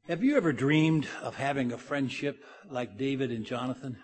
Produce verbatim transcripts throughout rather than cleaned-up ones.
Have you ever dreamed of having a friendship like David and Jonathan?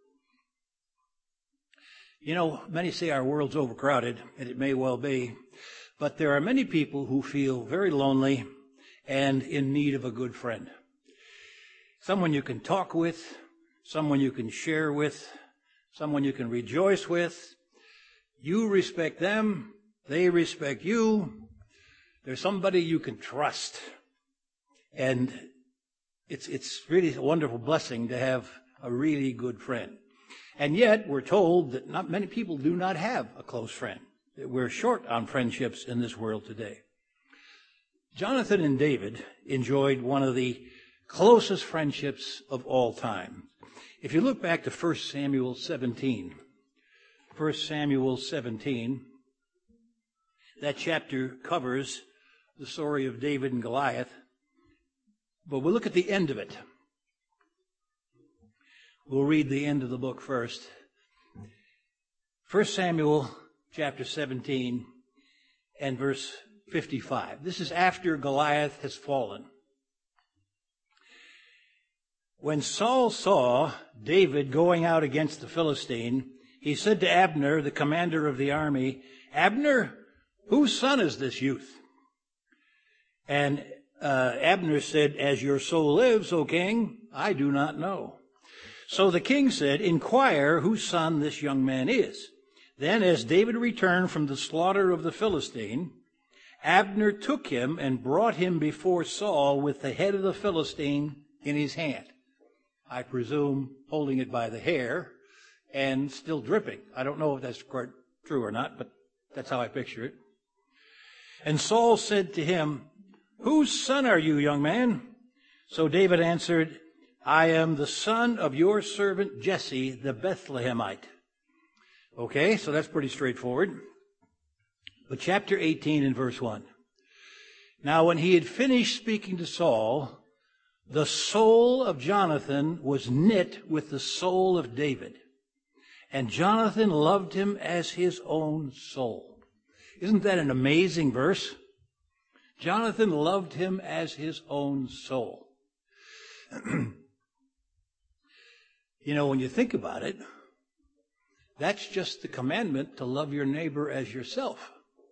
You know, many say our world's overcrowded, and it may well be, but there are many people who feel very lonely and in need of a good friend. Someone you can talk with, someone you can share with, someone you can rejoice with. You respect them, they respect you. There's somebody you can trust. And it's it's really a wonderful blessing to have a really good friend. And yet, we're told that not many people do not have a close friend. We're short on friendships in this world today. Jonathan and David enjoyed one of the closest friendships of all time. If you look back to First Samuel seventeen, First Samuel seventeen, that chapter covers the story of David and Goliath. But we'll look at the end of it. We'll read the end of the book first. First Samuel chapter seventeen and verse fifty-five. This is after Goliath has fallen. When Saul saw David going out against the Philistine, he said to Abner, the commander of the army, "Abner, whose son is this youth?" And uh, Abner said, "As your soul lives, O king, I do not know." So the king said, "Inquire whose son this young man is." Then as David returned from the slaughter of the Philistine, Abner took him and brought him before Saul with the head of the Philistine in his hand. I presume holding it by the hair and still dripping. I don't know if that's quite true or not, but that's how I picture it. And Saul said to him, "Whose son are you, young man?" So David answered, "I am the son of your servant Jesse, the Bethlehemite." Okay, so that's pretty straightforward. But chapter eighteen and verse one. Now when he had finished speaking to Saul, the soul of Jonathan was knit with the soul of David, and Jonathan loved him as his own soul. Isn't that an amazing verse? Jonathan loved him as his own soul. You know, when you think about it, that's just the commandment to love your neighbor as yourself.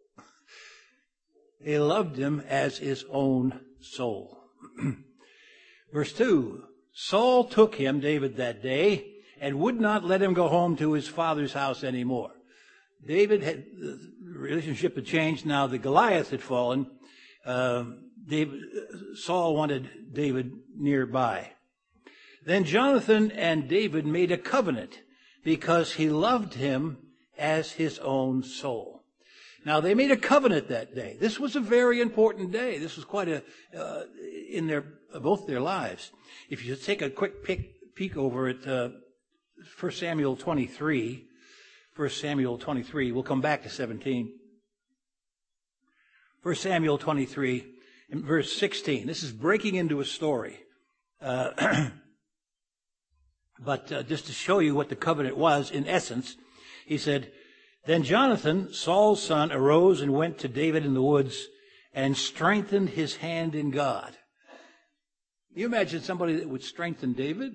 He loved him as his own soul. Verse two, Saul took him, David, that day, and would not let him go home to his father's house anymore. David had, the relationship had changed now that Goliath had fallen. Uh, David, Saul wanted David nearby. Then Jonathan and David made a covenant because he loved him as his own soul. Now, they made a covenant that day. This was a very important day. This was quite a, uh, in their, both their lives. If you take a quick peek, peek over at uh, First Samuel twenty-three, First Samuel twenty-three, we'll come back to seventeen. First Samuel twenty-three, and verse sixteen. This is breaking into a story. Uh, but uh, just to show you what the covenant was, in essence, he said, "Then Jonathan, Saul's son, arose and went to David in the woods and strengthened his hand in God." Can you imagine somebody that would strengthen David?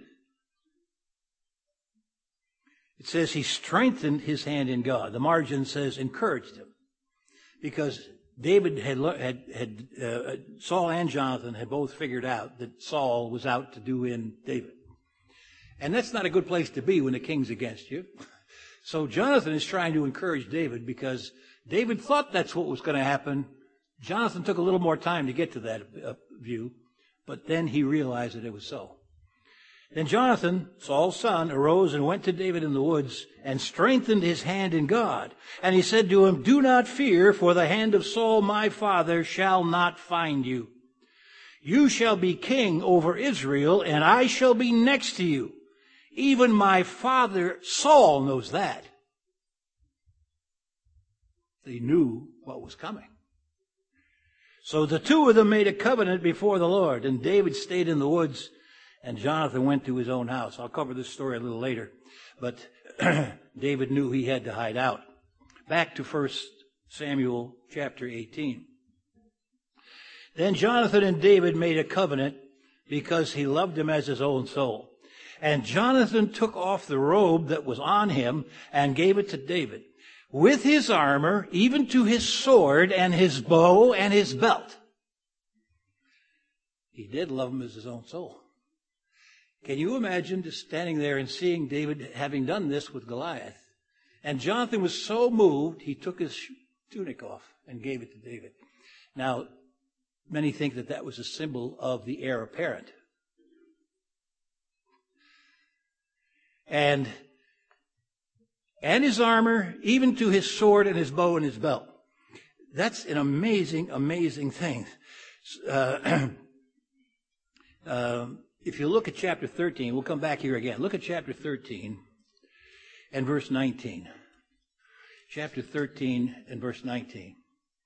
It says he strengthened his hand in God. The margin says encouraged him. Because David had, had, had uh, Saul and Jonathan had both figured out that Saul was out to do in David. And that's not a good place to be when the king's against you. So Jonathan is trying to encourage David because David thought that's what was going to happen. Jonathan took a little more time to get to that uh, view, but then he realized that it was so. Then Jonathan, Saul's son, arose and went to David in the woods and strengthened his hand in God. And he said to him, "Do not fear, for the hand of Saul my father shall not find you. You shall be king over Israel, and I shall be next to you. Even my father Saul knows that." They knew what was coming. So the two of them made a covenant before the Lord, and David stayed in the woods, and Jonathan went to his own house. I'll cover this story a little later, but David knew he had to hide out. Back to First Samuel chapter eighteen. Then Jonathan and David made a covenant because he loved him as his own soul. And Jonathan took off the robe that was on him and gave it to David, with his armor, even to his sword and his bow and his belt. He did love him as his own soul. Can you imagine just standing there and seeing David having done this with Goliath? And Jonathan was so moved, he took his tunic off and gave it to David. Now, many think that that was a symbol of the heir apparent. And, and his armor, even to his sword and his bow and his belt. That's an amazing, amazing thing. Uh, uh, if you look at chapter thirteen, we'll come back here again. Look at chapter thirteen and verse nineteen. Chapter thirteen and verse nineteen.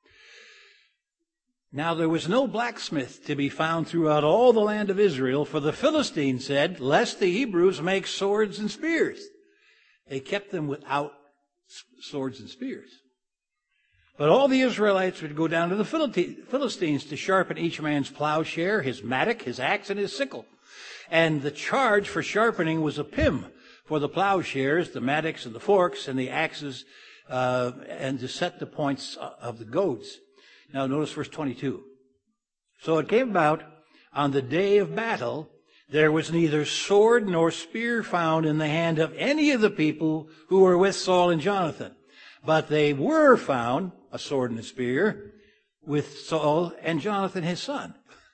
Now there was no blacksmith to be found throughout all the land of Israel, for the Philistines said, lest the Hebrews make swords and spears. They kept them without swords and spears. But all the Israelites would go down to the Philistines to sharpen each man's plowshare, his mattock, his axe, and his sickle. And the charge for sharpening was a pim for the plowshares, the mattocks, and the forks, and the axes, uh, and to set the points of the goads. Now notice verse twenty-two. So it came about on the day of battle, there was neither sword nor spear found in the hand of any of the people who were with Saul and Jonathan. But they were found, a sword and a spear, with Saul and Jonathan his son.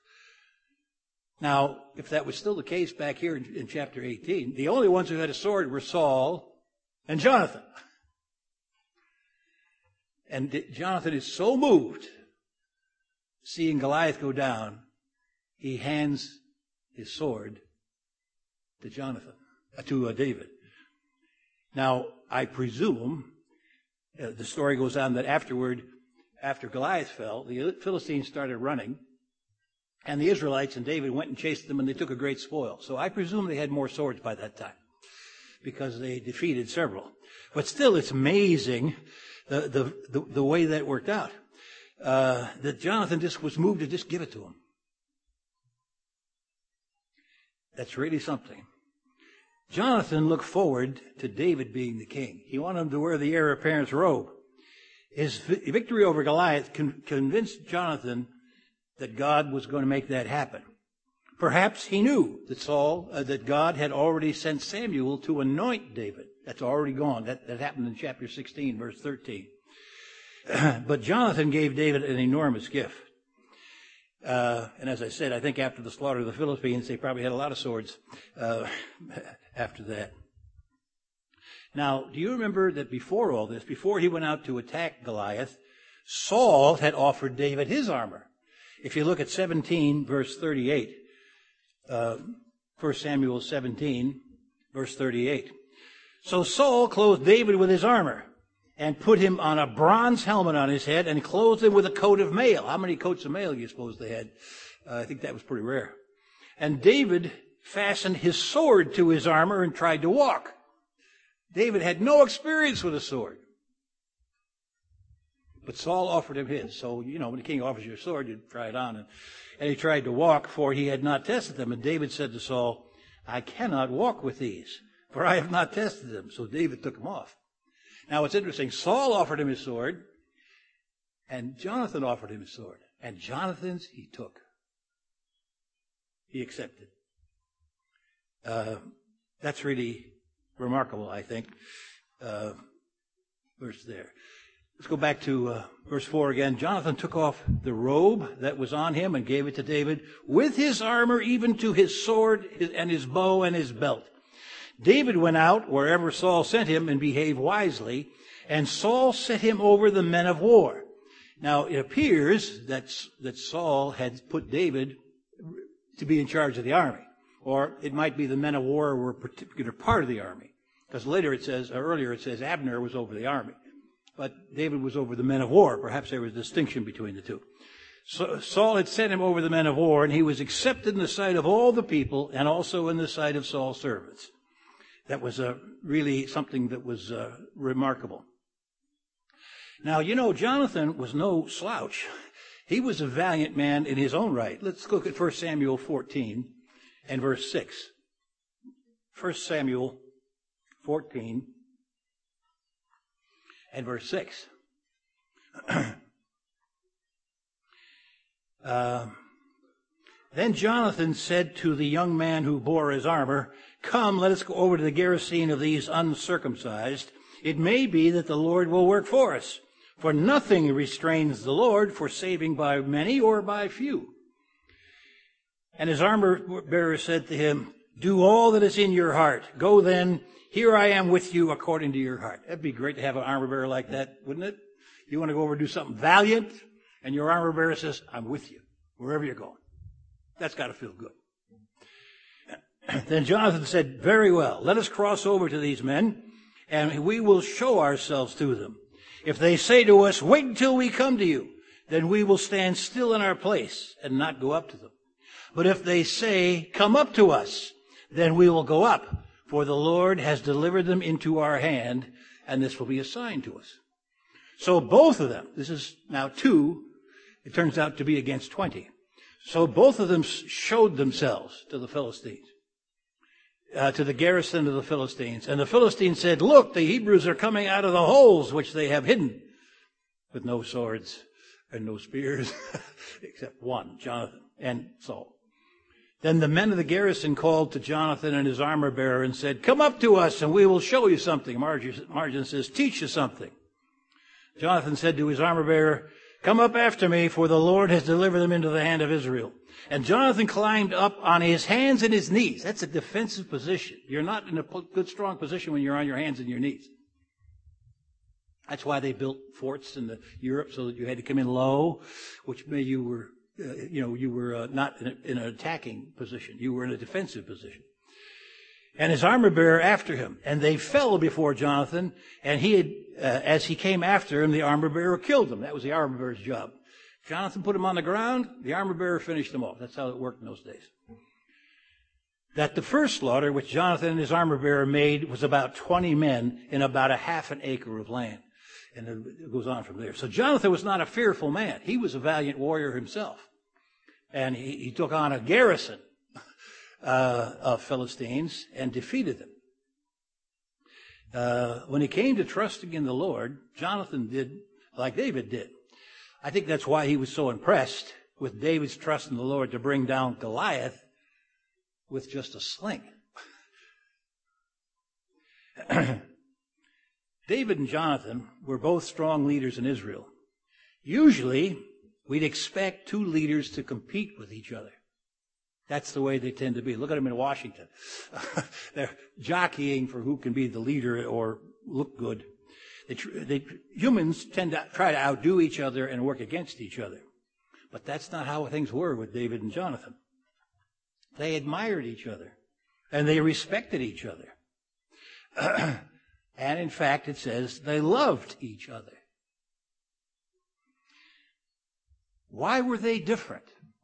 Now, if that was still the case back here in, in chapter eighteen, the only ones who had a sword were Saul and Jonathan. And Jonathan is so moved seeing Goliath go down, he hands his sword to Jonathan, uh, to uh, David. Now, I presume, uh, the story goes on that afterward, after Goliath fell, the Philistines started running, and the Israelites and David went and chased them, and they took a great spoil. So I presume they had more swords by that time, because they defeated several. But still, it's amazing the the the, the way that worked out. Uh, that Jonathan just was moved to just give it to him. That's really something. Jonathan looked forward to David being the king. He wanted him to wear the heir apparent's robe. His victory over Goliath con- convinced Jonathan that God was going to make that happen. Perhaps he knew that Saul, uh, that God had already sent Samuel to anoint David. That's already gone. That, that happened in chapter sixteen, verse thirteen. But Jonathan gave David an enormous gift. Uh, and as I said, I think after the slaughter of the Philistines, they probably had a lot of swords uh, after that. Now, do you remember that before all this, before he went out to attack Goliath, Saul had offered David his armor? If you look at seventeen, verse thirty-eight, uh, First Samuel seventeen, verse thirty-eight. So Saul clothed David with his armor, and put him on a bronze helmet on his head, and clothed him with a coat of mail. How many coats of mail do you suppose they had? Uh, I think that was pretty rare. And David fastened his sword to his armor and tried to walk. David had no experience with a sword. But Saul offered him his. So, you know, when the king offers you a sword, you try it on. And, and he tried to walk, for he had not tested them. And David said to Saul, I cannot walk with these, for I have not tested them. So David took them off. Now, it's interesting. Saul offered him his sword, and Jonathan offered him his sword. And Jonathan's he took. He accepted. Uh, that's really remarkable, I think. Uh, verse there. Let's go back to uh, verse four again. Jonathan took off the robe that was on him and gave it to David, with his armor, even to his sword and his bow and his belt. David went out wherever Saul sent him and behaved wisely, and Saul set him over the men of war. Now, it appears that, that Saul had put David to be in charge of the army, or it might be the men of war were a particular part of the army, because later it says, or earlier it says Abner was over the army, but David was over the men of war. Perhaps there was a distinction between the two. So Saul had sent him over the men of war, and he was accepted in the sight of all the people, and also in the sight of Saul's servants. That was uh, really something that was uh, remarkable. Now, you know, Jonathan was no slouch. He was a valiant man in his own right. Let's look at First Samuel fourteen and verse six. First Samuel fourteen and verse six. uh, Then Jonathan said to the young man who bore his armor, "Come, let us go over to the garrison of these uncircumcised. It may be that the Lord will work for us. For nothing restrains the Lord for saving by many or by few." And his armor bearer said to him, "Do all that is in your heart. Go then, here I am with you according to your heart." That'd be great to have an armor bearer like that, wouldn't it? You want to go over and do something valiant, and your armor bearer says, "I'm with you, wherever you're going." That's got to feel good. Then Jonathan said, "Very well, let us cross over to these men, and we will show ourselves to them. If they say to us, 'Wait until we come to you,' then we will stand still in our place and not go up to them. But if they say, 'Come up to us,' then we will go up, for the Lord has delivered them into our hand, and this will be a sign to us." So both of them, this is now two, it turns out to be against twenty. So both of them showed themselves to the Philistines, uh, to the garrison of the Philistines. And the Philistines said, "Look, the Hebrews are coming out of the holes which they have hidden," with no swords and no spears, except one, Jonathan and Saul. Then the men of the garrison called to Jonathan and his armor bearer and said, "Come up to us and we will show you something." Margin says, "Teach you something." Jonathan said to his armor bearer, "Come up after me, for the Lord has delivered them into the hand of Israel." And Jonathan climbed up on his hands and his knees. That's a defensive position. You're not in a good, strong position when you're on your hands and your knees. That's why they built forts in the Europe, so that you had to come in low, which meant you were, uh, you know, you were uh, not in, a, in an attacking position. You were in a defensive position. And his armor bearer after him. And they fell before Jonathan, and he had, uh, as he came after him, the armor bearer killed them. That was the armor bearer's job. Jonathan put him on the ground, the armor bearer finished them off. That's how it worked in those days. That the first slaughter, which Jonathan and his armor bearer made, was about twenty men in about a half an acre of land. And it goes on from there. So Jonathan was not a fearful man. He was a valiant warrior himself. And he, he took on a garrison Uh, of Philistines and defeated them. Uh, when he came to trusting in the Lord, Jonathan did like David did. I think that's why he was so impressed with David's trust in the Lord to bring down Goliath with just a sling. David and Jonathan were both strong leaders in Israel. Usually, we'd expect two leaders to compete with each other. That's the way they tend to be. Look at them in Washington. They're jockeying for who can be the leader or look good. They, they, humans tend to try to outdo each other and work against each other. But that's not how things were with David and Jonathan. They admired each other, and they respected each other. And in fact, it says they loved each other. Why were they different?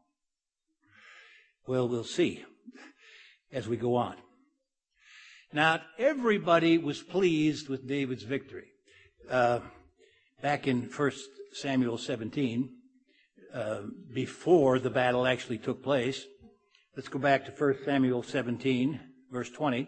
Well, we'll see as we go on. Now, everybody was pleased with David's victory. Uh, back in First Samuel seventeen, uh, before the battle actually took place, let's go back to First Samuel seventeen, verse twenty.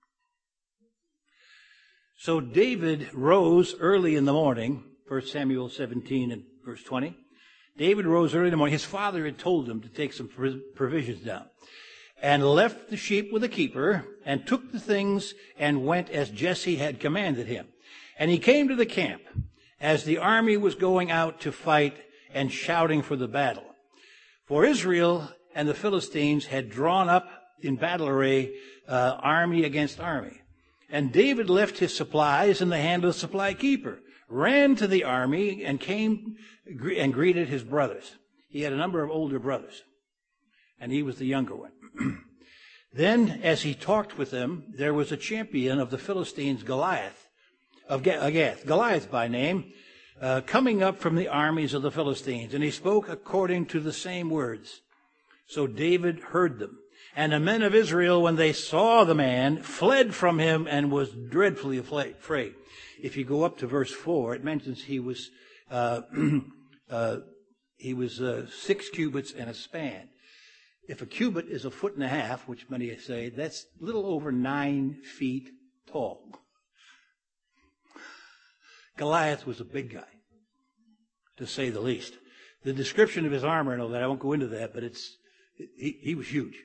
So David rose early in the morning, First Samuel seventeen and verse twenty. David rose early in the morning. His father had told him to take some provisions down. And left the sheep with the keeper, and took the things, and went as Jesse had commanded him. And he came to the camp, as the army was going out to fight, and shouting for the battle. For Israel and the Philistines had drawn up in battle array, uh, army against army. And David left his supplies in the hand of the supply keeper, ran to the army, and came and greeted his brothers. He had a number of older brothers, and he was the younger one. Then, as he talked with them, there was a champion of the Philistines, Goliath, of Gath, Goliath by name, uh, coming up from the armies of the Philistines, and he spoke according to the same words. So David heard them. And the men of Israel, when they saw the man, fled from him and was dreadfully afraid. If you go up to verse four, it mentions he was uh, uh, he was uh, six cubits and a span. if a cubit is a foot and a half, which many say, that's a little over nine feet tall. Goliath was a big guy, to say the least. The description of his armor and all that, I won't go into that, but it's he, he was huge.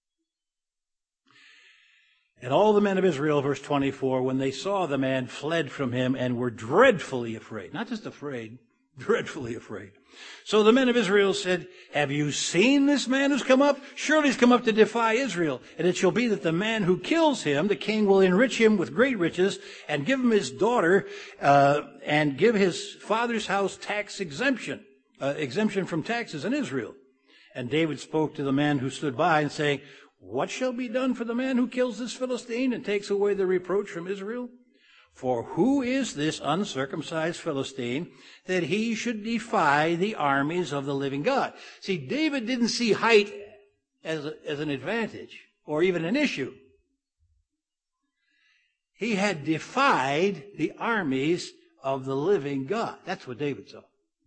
And all the men of Israel, verse twenty-four, when they saw the man, fled from him and were dreadfully afraid. Not just afraid, dreadfully afraid. So the men of Israel said, have you seen this man who's come up? Surely he's come up to defy Israel. And it shall be that the man who kills him, the king will enrich him with great riches and give him his daughter uh, and give his father's house tax exemption, uh, exemption from taxes in Israel. And David spoke to the man who stood by and saying, what shall be done for the man who kills this Philistine and takes away the reproach from Israel? For who is this uncircumcised Philistine that he should defy the armies of the living God? See, David didn't see height as, a, as an advantage or even an issue. He had defied the armies of the living God. That's what David saw.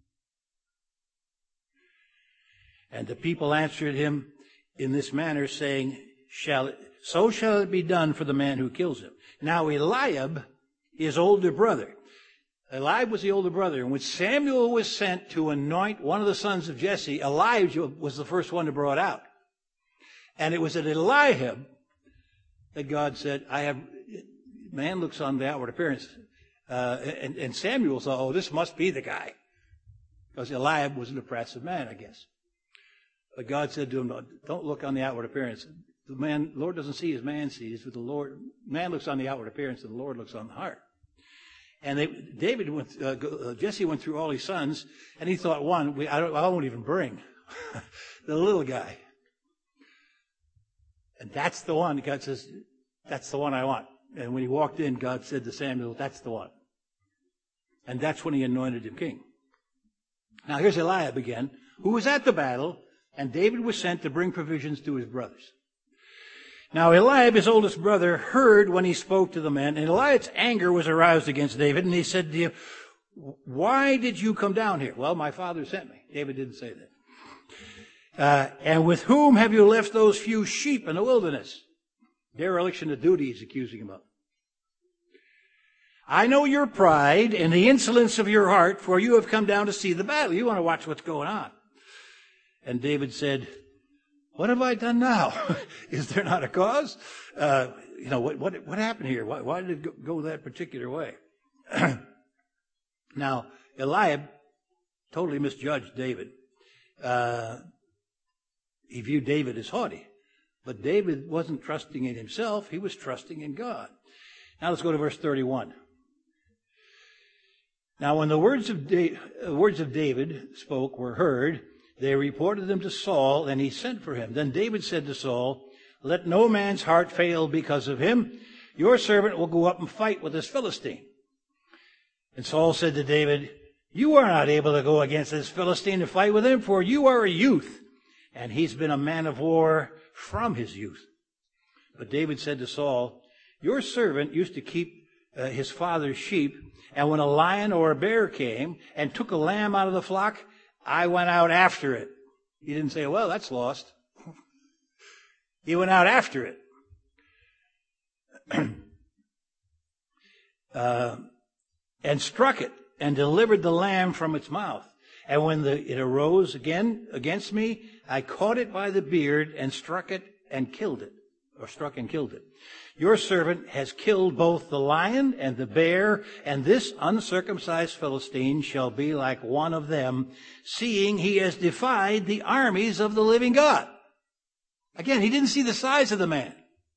And the people answered him in this manner, saying, "Shall it, so shall it be done for the man who kills him." Now Eliab, his older brother. Eliab was the older brother. And when Samuel was sent to anoint one of the sons of Jesse, Elijah was the first one to bring it out. And it was at Eliab that God said, I have, man looks on the outward appearance. Uh, and, and Samuel thought, oh, this must be the guy. Because Eliab was an oppressive man, I guess. But God said to him, don't look on the outward appearance. The man, the Lord doesn't see as man sees, but the Lord, man looks on the outward appearance and the Lord looks on the heart. And they, David went, uh, Jesse went through all his sons, and he thought, one, we, I, don't, I won't even bring the little guy. And that's the one. God says, that's the one I want. And when he walked in, God said to Samuel, that's the one. And that's when he anointed him king. Now here's Eliab again, who was at the battle, and David was sent to bring provisions to his brothers. Now Eliab, his oldest brother, heard when he spoke to the men, and Eliab's anger was aroused against David, and he said to him, why did you come down here? Well, my father sent me. David didn't say that. Uh, and with whom have you left those few sheep in the wilderness? Dereliction of duty he's accusing him of. I know your pride and the insolence of your heart, for you have come down to see the battle. You want to watch what's going on. And David said, what have I done now? Is there not a cause? Uh, you know, what, what, what happened here? Why, why did it go, go that particular way? Now, Eliab totally misjudged David. Uh, he viewed David as haughty. But David wasn't trusting in himself. He was trusting in God. Now let's go to verse thirty-one. Now when the words of, da- words of David spoke were heard, they reported them to Saul, and he sent for him. Then David said to Saul, let no man's heart fail because of him. Your servant will go up and fight with this Philistine. And Saul said to David, you are not able to go against this Philistine to fight with him, for you are a youth, and he's been a man of war from his youth. But David said to Saul, your servant used to keep uh, his father's sheep, and when a lion or a bear came and took a lamb out of the flock, I went out after it. He didn't say, well, that's lost. He went out after it. uh, and struck it and delivered the lamb from its mouth. And when the, it arose again against me, I caught it by the beard and struck it and killed it, or struck and killed it. Your servant has killed both the lion and the bear, and this uncircumcised Philistine shall be like one of them, seeing he has defied the armies of the living God. Again, he didn't see the size of the man.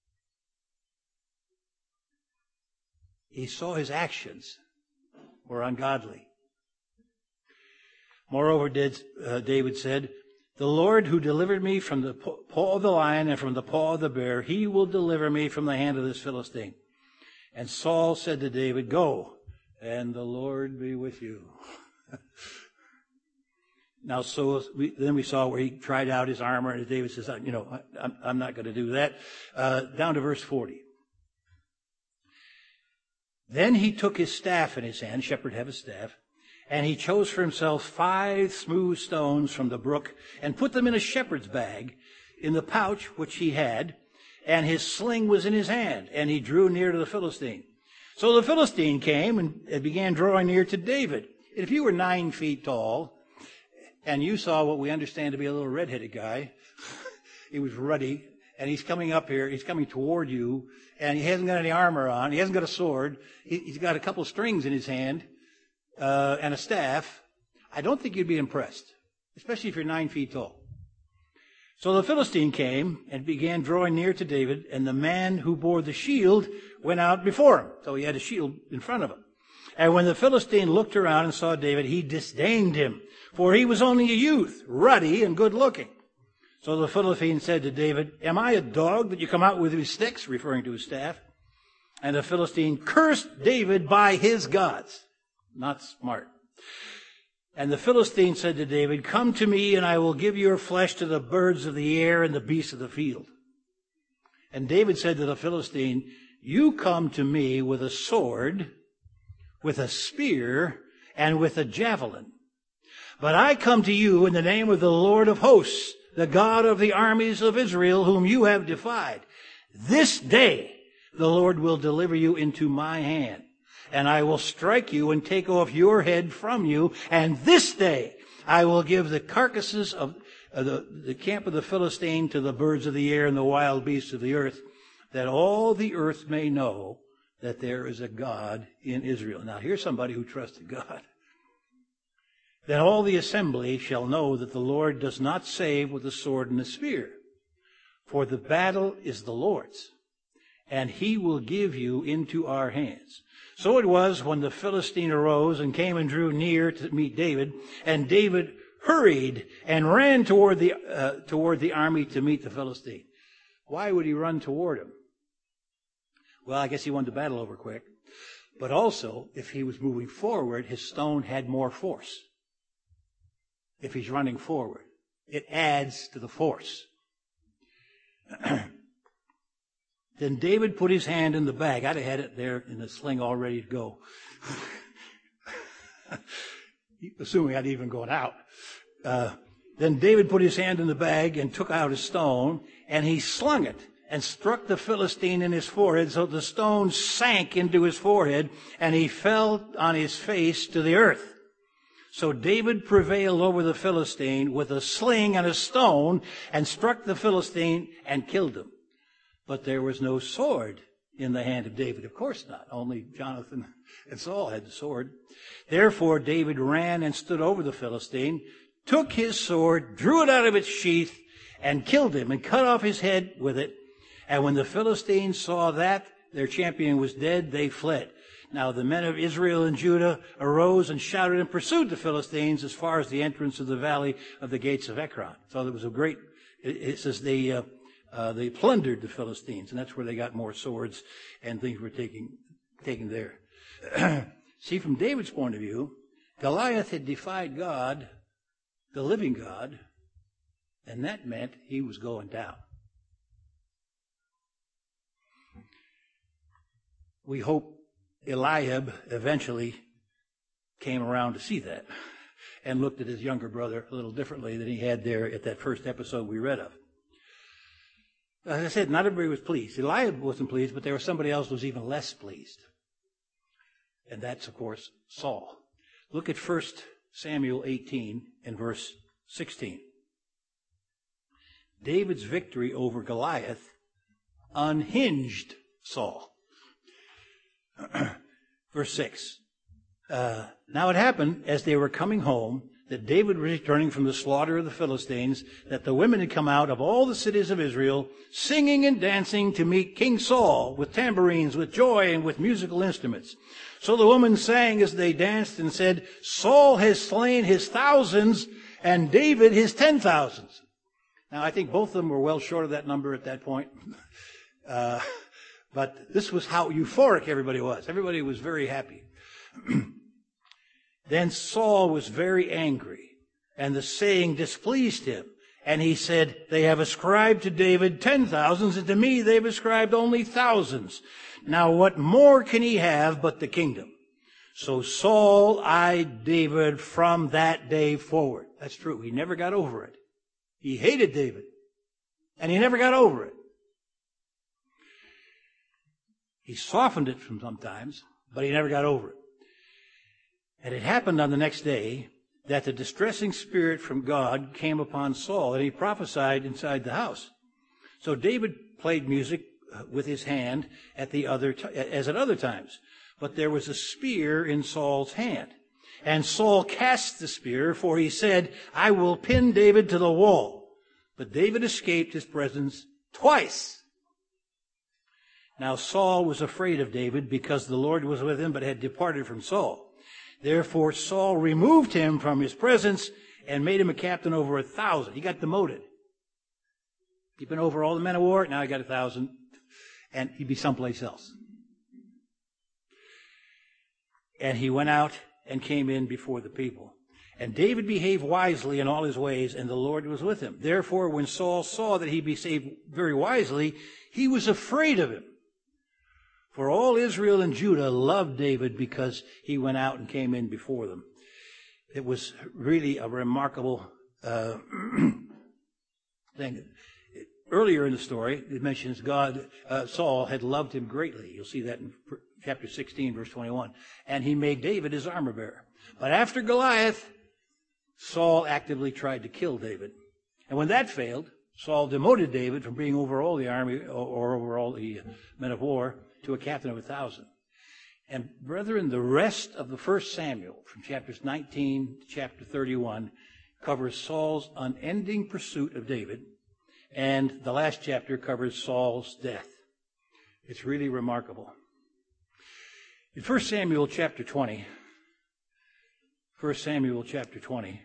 He saw his actions were ungodly. Moreover, did, uh, David said, the Lord who delivered me from the paw of the lion and from the paw of the bear, he will deliver me from the hand of this Philistine. And Saul said to David, go, and the Lord be with you. Now, so we, then we saw where he tried out his armor, and David says, you know, I, I'm, I'm not going to do that. Uh, down to verse forty. Then he took his staff in his hand, shepherd have his staff, and he chose for himself five smooth stones from the brook and put them in a shepherd's bag. in the pouch which he had, and his sling was in his hand, and he drew near to the Philistine. So the Philistine came and began drawing near to David. If you were nine feet tall, and you saw what we understand to be a little red-headed guy, he was ruddy, and he's coming up here, he's coming toward you, and he hasn't got any armor on, he hasn't got a sword, he, he's got a couple strings in his hand, uh, and a staff. I don't think you'd be impressed, especially if you're nine feet tall. So the Philistine came and began drawing near to David, and the man who bore the shield went out before him. So he had a shield in front of him. And when the Philistine looked around and saw David, he disdained him, for he was only a youth, ruddy and good-looking. So the Philistine said to David, "Am I a dog that you come out with his sticks?" referring to his staff. And the Philistine cursed David by his gods. Not smart. And the Philistine said to David, "Come to me, and I will give your flesh to the birds of the air and the beasts of the field." And David said to the Philistine, "You come to me with a sword, with a spear, and with a javelin. But I come to you in the name of the Lord of hosts, the God of the armies of Israel, whom you have defied. This day the Lord will deliver you into my hand, and I will strike you and take off your head from you. And this day I will give the carcasses of uh, the, the camp of the Philistine to the birds of the air and the wild beasts of the earth, that all the earth may know that there is a God in Israel." Now here's somebody who trusted God. "Then all the assembly shall know that the Lord does not save with the sword and the spear, for the battle is the Lord's, and he will give you into our hands." So it was when the Philistine arose and came and drew near to meet David, and David hurried and ran toward the uh, toward the army to meet the Philistine. Why would he run toward him? Well, I guess he wanted the battle over quick. But also, if he was moving forward, his stone had more force. If he's running forward, it adds to the force. Then David put his hand in the bag. I'd have had it there in the sling all ready to go. Assuming I'd even gone out. Uh, then David put his hand in the bag and took out a stone, and he slung it and struck the Philistine in his forehead, so the stone sank into his forehead, and he fell on his face to the earth. So David prevailed over the Philistine with a sling and a stone, and struck the Philistine and killed him. But there was no sword in the hand of David. Of course not. Only Jonathan and Saul had the sword. Therefore David ran and stood over the Philistine, took his sword, drew it out of its sheath, and killed him, and cut off his head with it. And when the Philistines saw that their champion was dead, they fled. Now the men of Israel and Judah arose and shouted and pursued the Philistines as far as the entrance of the valley of the gates of Ekron. So there was a great, it says they, uh, uh, they plundered the Philistines, and that's where they got more swords and things were taken, taken there. See, from David's point of view, Goliath had defied God, the living God, and that meant he was going down. We hope Eliab eventually came around to see that and looked at his younger brother a little differently than he had there at that first episode we read of. As I said, not everybody was pleased. Eliab wasn't pleased, but there was somebody else who was even less pleased. And that's, of course, Saul. Look at First Samuel eighteen and verse sixteen. David's victory over Goliath unhinged Saul. Verse six. Uh, now it happened, as they were coming home, that David was returning from the slaughter of the Philistines, that the women had come out of all the cities of Israel, singing and dancing to meet King Saul, with tambourines, with joy, and with musical instruments. So the women sang as they danced and said, "Saul has slain his thousands, and David his ten thousands." Now I think both of them were well short of that number at that point. Uh, But this was how euphoric everybody was. Everybody was very happy. Then Saul was very angry, and the saying displeased him. And he said, "They have ascribed to David ten thousands, and to me they've ascribed only thousands. Now what more can he have but the kingdom?" So Saul eyed David from that day forward. That's true. He never got over it. He hated David. And he never got over it. He softened it from sometimes, but he never got over it. And it happened on the next day that the distressing spirit from God came upon Saul, and he prophesied inside the house. So David played music with his hand at the other t- as at other times, but there was a spear in Saul's hand. And Saul cast the spear, for he said, I will pin David to the wall. But David escaped his presence twice. Now Saul was afraid of David because the Lord was with him, but had departed from Saul. Therefore Saul removed him from his presence and made him a captain over a thousand. He got demoted. He'd been over all the men of war. Now he got a thousand. And he'd be someplace else. And he went out and came in before the people. And David behaved wisely in all his ways, and the Lord was with him. Therefore, when Saul saw that he behaved very wisely, he was afraid of him. For all Israel and Judah loved David because he went out and came in before them. It was really a remarkable uh, thing. Earlier in the story, it mentions God, uh, Saul had loved him greatly. You'll see that in chapter sixteen, verse twenty-one. And he made David his armor bearer. But after Goliath, Saul actively tried to kill David. And when that failed, Saul demoted David from being over all the army or, or over all the men of war to a captain of a thousand. And brethren, the rest of the First Samuel, from chapters nineteen to chapter thirty-one, covers Saul's unending pursuit of David. And the last chapter covers Saul's death. It's really remarkable. In First Samuel chapter twenty, First Samuel chapter twenty,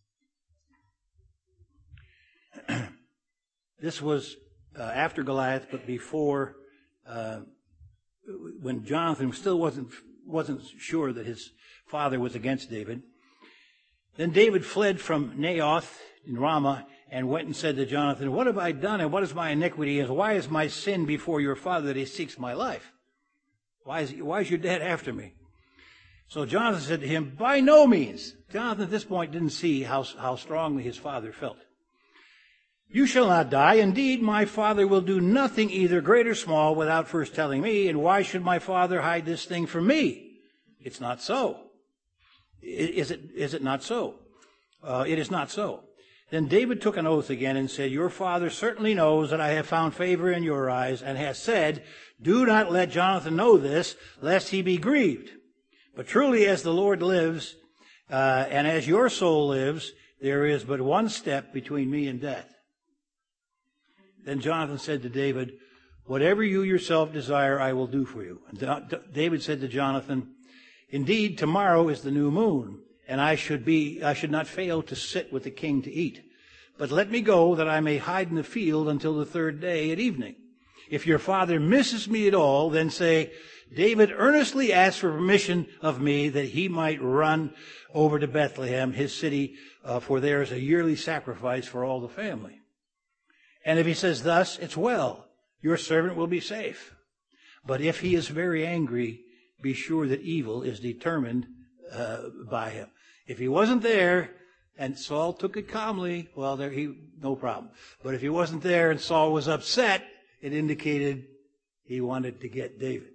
this was uh, after Goliath, but before, uh, when Jonathan still wasn't wasn't sure that his father was against David. Then David fled from Naioth in Ramah and went and said to Jonathan, what have I done, and what is my iniquity, and why is my sin before your father that he seeks my life? Why is, why is your dad after me? So Jonathan said to him, by no means. Jonathan at this point didn't see how, how strongly his father felt. You shall not die. Indeed, my father will do nothing, either great or small, without first telling me. And why should my father hide this thing from me? It's not so. Is it, is it not so? Uh, it is not so. Then David took an oath again and said, your father certainly knows that I have found favor in your eyes, and has said, do not let Jonathan know this, lest he be grieved. But truly as the Lord lives, uh, and as your soul lives, there is but one step between me and death. Then Jonathan said to David, whatever you yourself desire, I will do for you. And David said to Jonathan, indeed, tomorrow is the new moon, and I should be, I should not fail to sit with the king to eat. But let me go that I may hide in the field until the third day at evening. If your father misses me at all, then say, David earnestly asked for permission of me that he might run over to Bethlehem, his city, uh, for there is a yearly sacrifice for all the family. And if he says thus, it's well, your servant will be safe. But if he is very angry, be sure that evil is determined uh, by him. If he wasn't there, and Saul took it calmly, well, there he no problem. But if he wasn't there and Saul was upset, it indicated he wanted to get David.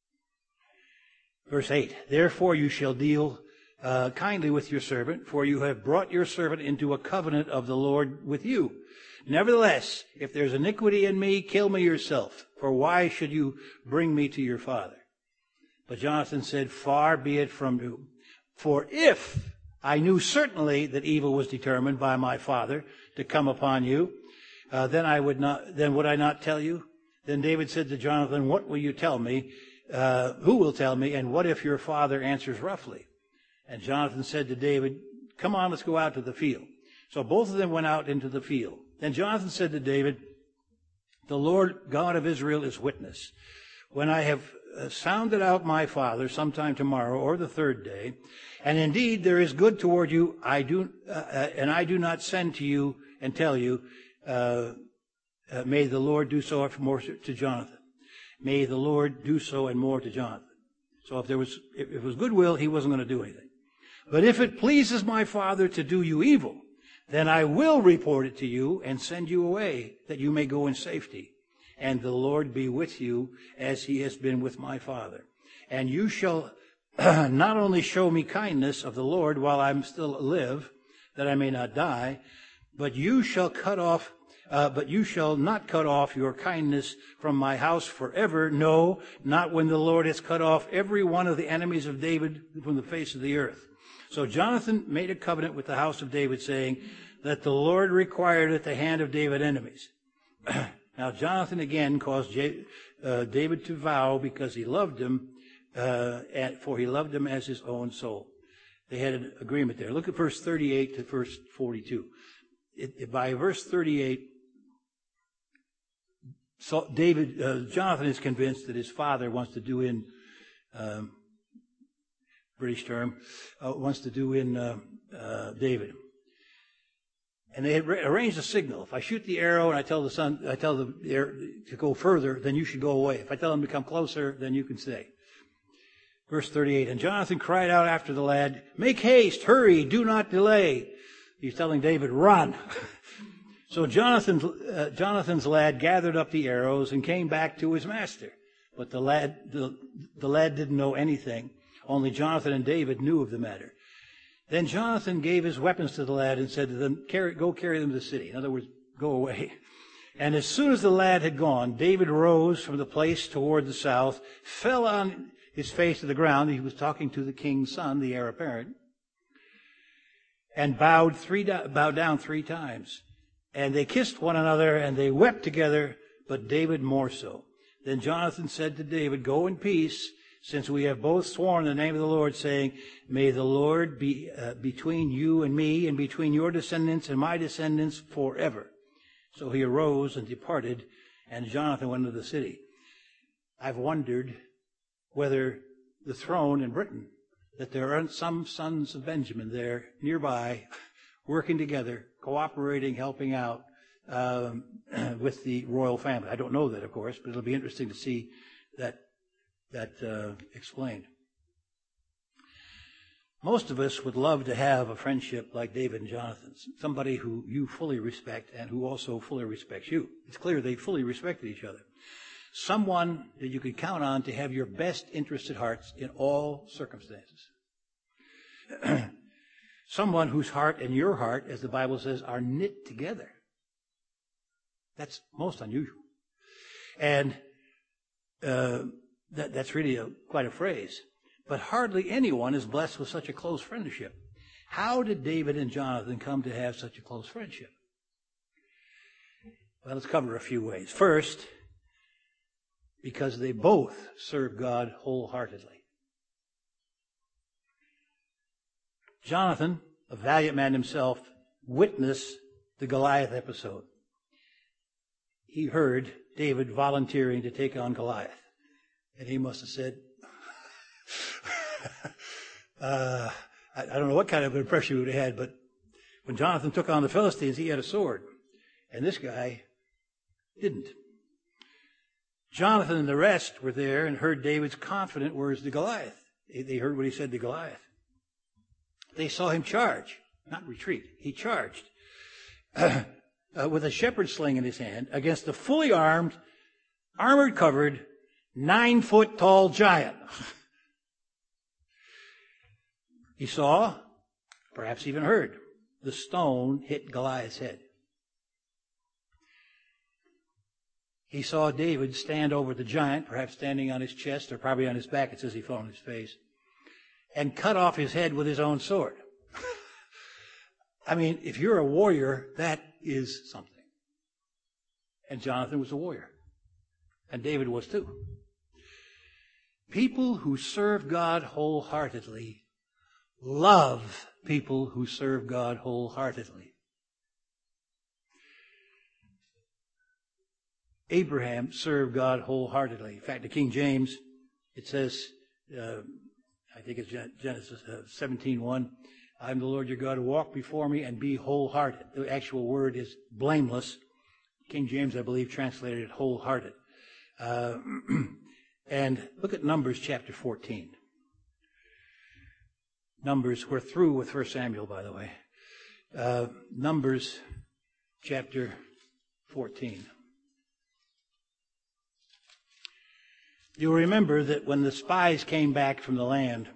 Verse eight, therefore you shall deal uh, kindly with your servant, for you have brought your servant into a covenant of the Lord with you. Nevertheless, if there's iniquity in me, kill me yourself, for why should you bring me to your father? But Jonathan said, far be it from you. For if I knew certainly that evil was determined by my father to come upon you, uh, then I would not, then would I not tell you? Then David said to Jonathan, what will you tell me? Uh, who will tell me? And what if your father answers roughly? And Jonathan said to David, come on, let's go out to the field. So both of them went out into the field. Then Jonathan said to David, the Lord God of Israel is witness. When I have uh, sounded out my father sometime tomorrow or the third day, and indeed there is good toward you, I do, uh, uh, and I do not send to you and tell you, uh, uh, may the Lord do so more to Jonathan. May the Lord do so and more to Jonathan. So if there was, if it was goodwill, he wasn't going to do anything. But if it pleases my father to do you evil, then I will report it to you and send you away, that you may go in safety. And the Lord be with you as he has been with my father. And you shall not only show me kindness of the Lord while I still live, that I may not die, but you shall cut off, uh, but you shall not cut off your kindness from my house forever. No, not when the Lord has cut off every one of the enemies of David from the face of the earth. So Jonathan made a covenant with the house of David, saying that the Lord required at the hand of David's enemies. Now Jonathan again caused J- uh, David to vow because he loved him, uh, and, for he loved him as his own soul. They had an agreement there. Look at verse thirty-eight to verse forty-two. It, it, by verse thirty-eight, so David, uh, Jonathan is convinced that his father wants to do in, um, British term, uh, wants to do in uh, uh, David. And they had re- arranged a signal. If I shoot the arrow and I tell the son, I tell the air to go further, then you should go away. If I tell him to come closer, then you can stay. Verse thirty-eight, and Jonathan cried out after the lad, make haste, hurry, do not delay. He's telling David, run. So Jonathan's, uh, Jonathan's lad gathered up the arrows and came back to his master. But the lad, the, the lad didn't know anything. Only Jonathan and David knew of the matter. Then Jonathan gave his weapons to the lad and said to them, carry, go carry them to the city. In other words, go away. And as soon as the lad had gone, David rose from the place toward the south, fell on his face to the ground. He was talking to the king's son, the heir apparent, and bowed three bowed down three times. And they kissed one another, and they wept together, but David more so. Then Jonathan said to David, go in peace, since we have both sworn in the name of the Lord, saying, may the Lord be uh, between you and me, and between your descendants and my descendants forever. So he arose and departed, and Jonathan went into the city. I've wondered whether the throne in Britain, that there aren't some sons of Benjamin there nearby, working together, cooperating, helping out um, with the royal family. I don't know that, of course, but it'll be interesting to see that that uh, explained. Most of us would love to have a friendship like David and Jonathan's, somebody who you fully respect and who also fully respects you. It's clear they fully respected each other. Someone that you could count on to have your best interests at heart in all circumstances. Someone whose heart and your heart, as the Bible says, are knit together. That's most unusual. And uh, that, that's really a, quite a phrase. But hardly anyone is blessed with such a close friendship. How did David and Jonathan come to have such a close friendship? Well, let's cover a few ways. First, because they both served God wholeheartedly. Jonathan, a valiant man himself, witnessed the Goliath episode. He heard David volunteering to take on Goliath. And he must have said, uh, I, I don't know what kind of impression he would have had, but when Jonathan took on the Philistines, he had a sword. And this guy didn't. Jonathan and the rest were there and heard David's confident words to Goliath. They heard what he said to Goliath. They saw him charge, not retreat. He charged uh, uh, with a shepherd's sling in his hand against a fully armed, armored-covered, nine-foot-tall giant. He saw, perhaps even heard, the stone hit Goliath's head. He saw David stand over the giant, perhaps standing on his chest or probably on his back, it says he fell on his face, and cut off his head with his own sword. I mean, if you're a warrior, that is something. And Jonathan was a warrior. And David was too. People who serve God wholeheartedly love people who serve God wholeheartedly. Abraham served God wholeheartedly. In fact, the King James, it says, uh, I think it's Genesis seventeen one, I am the Lord your God, walk before me and be wholehearted. The actual word is blameless. King James, I believe, translated it wholehearted. Uh, and look at Numbers chapter fourteen. Numbers, we're through with First Samuel, by the way. Uh, Numbers chapter fourteen. You'll remember that when the spies came back from the land,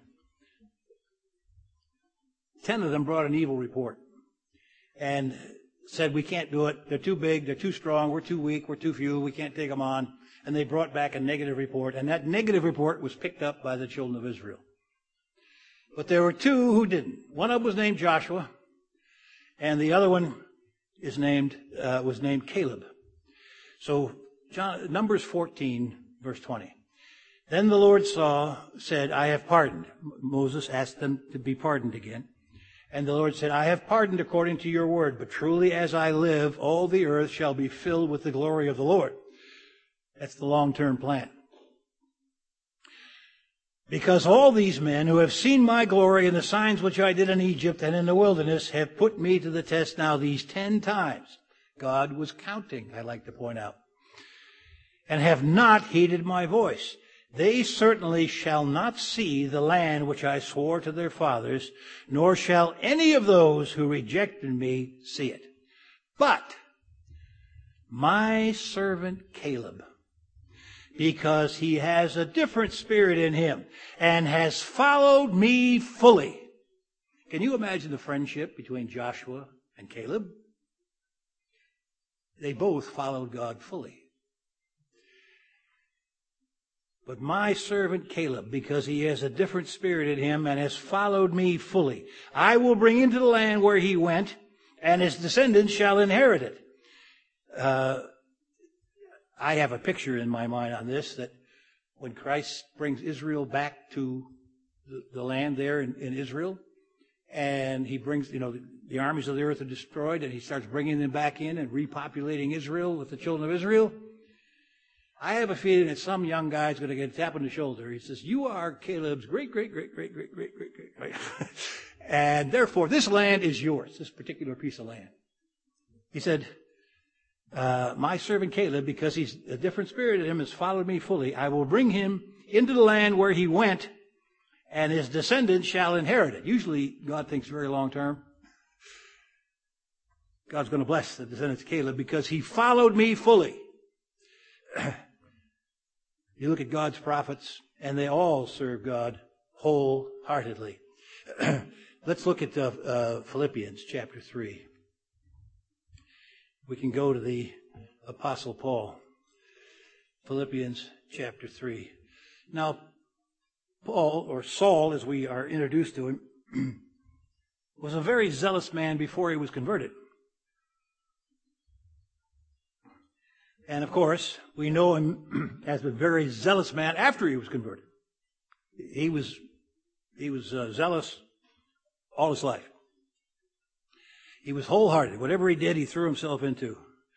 ten of them brought an evil report and said, we can't do it. They're too big. They're too strong. We're too weak. We're too few. We can't take them on. And they brought back a negative report. And that negative report was picked up by the children of Israel. But there were two who didn't. One of them was named Joshua, and the other one is named uh, was named Caleb. So John, Numbers fourteen, verse twenty. Then the Lord saw, said, I have pardoned. Moses asked them to be pardoned again. And the Lord said, I have pardoned according to your word, but truly as I live, all the earth shall be filled with the glory of the Lord. That's the long-term plan. Because all these men who have seen my glory and the signs which I did in Egypt and in the wilderness have put me to the test now these ten times. God was counting, I like to point out. And have not heeded my voice. They certainly shall not see the land which I swore to their fathers, nor shall any of those who rejected me see it. But my servant Caleb, because he has a different spirit in him and has followed me fully. Can you imagine the friendship between Joshua and Caleb? They both followed God fully. But my servant Caleb, because he has a different spirit in him and has followed me fully, I will bring into the land where he went, and his descendants shall inherit it. Uh, I have a picture in my mind on this, that when Christ brings Israel back to the, the land there in, in Israel, and he brings, you know, the, the armies of the earth are destroyed, and he starts bringing them back in and repopulating Israel with the children of Israel. I have a feeling that some young guy's going to get a tap on the shoulder. He says, you are Caleb's great, great, great, great, great, great, great, great, great. And therefore, this land is yours, this particular piece of land. He said, uh, my servant Caleb, because he's a different spirit in him, has followed me fully. I will bring him into the land where he went, and his descendants shall inherit it. Usually, God thinks very long term. God's going to bless the descendants of Caleb because he followed me fully. You look at God's prophets, and they all serve God wholeheartedly. Let's look at uh, uh, Philippians chapter three. We can go to the Apostle Paul. Philippians chapter three. Now, Paul, or Saul, as we are introduced to him, was a very zealous man before he was converted. And, of course, we know him as a very zealous man after he was converted. He was he was uh, zealous all his life. He was wholehearted. Whatever he did, he threw himself into.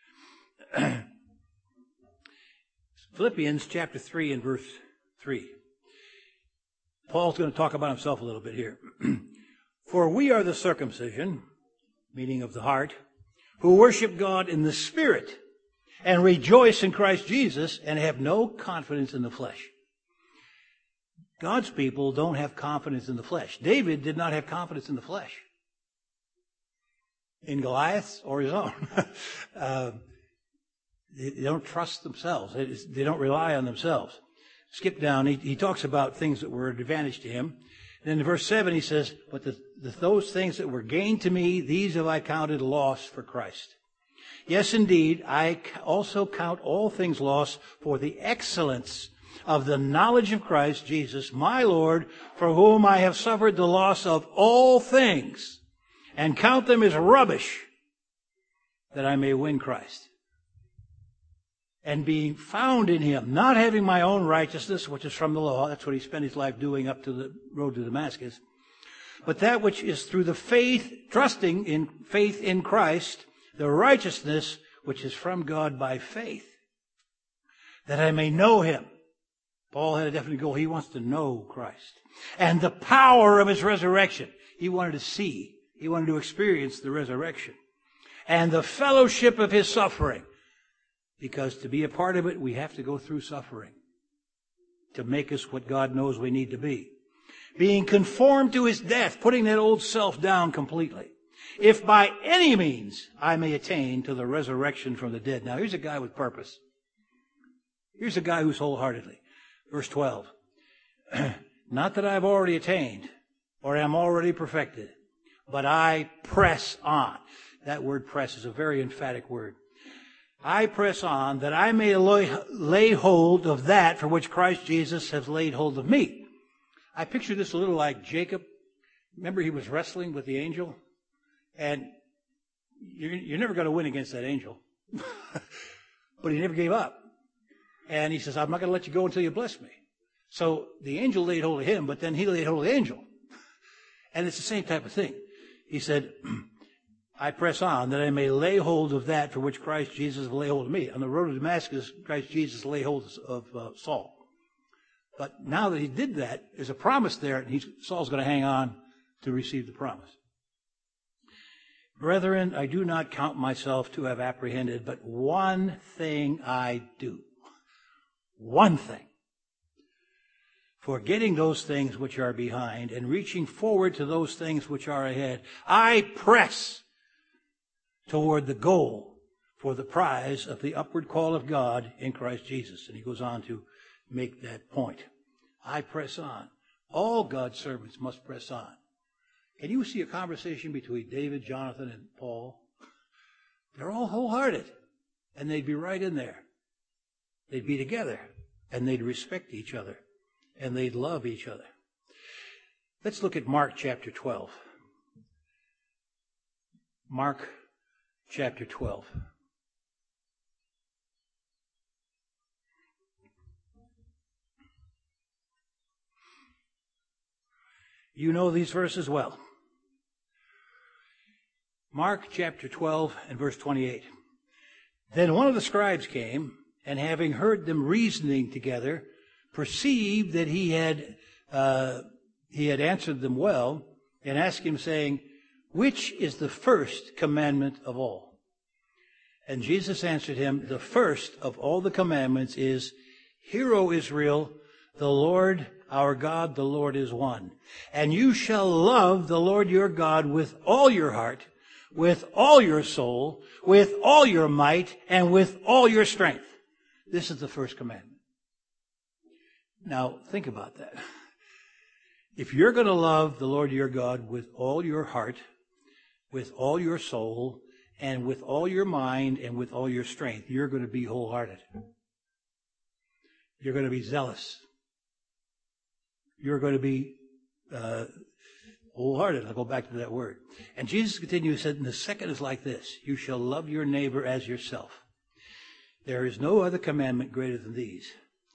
Philippians chapter three and verse three. Paul's going to talk about himself a little bit here. For we are the circumcision, meaning of the heart, who worship God in the Spirit, and rejoice in Christ Jesus, and have no confidence in the flesh. God's people don't have confidence in the flesh. David did not have confidence in the flesh. In Goliath or his own. uh, they, they don't trust themselves. They, they don't rely on themselves. Skip down. He, he talks about things that were an advantage to him. And then in verse seven he says, but the, the, those things that were gained to me, these have I counted loss for Christ. Yes, indeed, I also count all things lost for the excellence of the knowledge of Christ Jesus, my Lord, for whom I have suffered the loss of all things, and count them as rubbish, that I may win Christ. And being found in him, not having my own righteousness, which is from the law, that's what he spent his life doing up to the road to Damascus, but that which is through the faith, trusting in faith in Christ, the righteousness which is from God by faith, that I may know him. Paul had a definite goal. He wants to know Christ. And the power of his resurrection. He wanted to see. He wanted to experience the resurrection. And the fellowship of his suffering. Because to be a part of it, we have to go through suffering to make us what God knows we need to be. Being conformed to his death, putting that old self down completely. if by any means I may attain to the resurrection from the dead. Now here's a guy with purpose. Here's a guy who's wholeheartedly. Verse twelve. Not that I've already attained or am already perfected, but I press on. That word press is a very emphatic word. I press on that I may lay, lay hold of that for which Christ Jesus has laid hold of me. I picture this a little like Jacob. Remember he was wrestling with the angel? And you're, you're never going to win against that angel. But he never gave up. And he says, I'm not going to let you go until you bless me. So the angel laid hold of him, but then he laid hold of the angel. And it's the same type of thing. He said, I press on that I may lay hold of that for which Christ Jesus will lay hold of me. On the road to Damascus, Christ Jesus lay hold of uh, Saul. But now that he did that, there's a promise there, and he's, Saul's going to hang on to receive the promise. Brethren, I do not count myself to have apprehended, but one thing I do. One thing. Forgetting those things which are behind and reaching forward to those things which are ahead, I press toward the goal for the prize of the upward call of God in Christ Jesus. And he goes on to make that point. I press on. All God's servants must press on. Can you see a conversation between David, Jonathan, and Paul? They're all wholehearted. And they'd be right in there. They'd be together. And they'd respect each other. And they'd love each other. Let's look at Mark chapter twelve. Mark chapter twelve. You know these verses well. Mark chapter twelve and verse twenty-eight. Then one of the scribes came, and having heard them reasoning together, perceived that he had uh, he had answered them well, and asked him, saying, which is the first commandment of all? And Jesus answered him, the first of all the commandments is, Hear, O Israel, the Lord our God, the Lord is one. And you shall love the Lord your God with all your heart, with all your soul, with all your might, and with all your strength. This is the first commandment. Now, think about that. If you're going to love the Lord your God with all your heart, with all your soul, and with all your mind, and with all your strength, you're going to be wholehearted. You're going to be zealous. You're going to be uh, wholehearted. I'll go back to that word. And Jesus continues, said, and the second is like this. You shall love your neighbor as yourself. There is no other commandment greater than these.